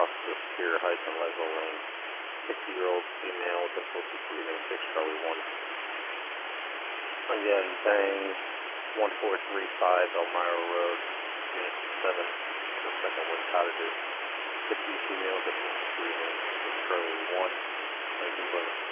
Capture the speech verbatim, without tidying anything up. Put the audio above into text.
across the Superior Heights and Ledwell Lane. sixty-year-old female, difficulty breathing, six Charlie one. Again, bang, one four three five Elmira Road, Unit seven, for second wind cottages. fifty female, difficulty breathing, six Charlie one. Thank you, brother.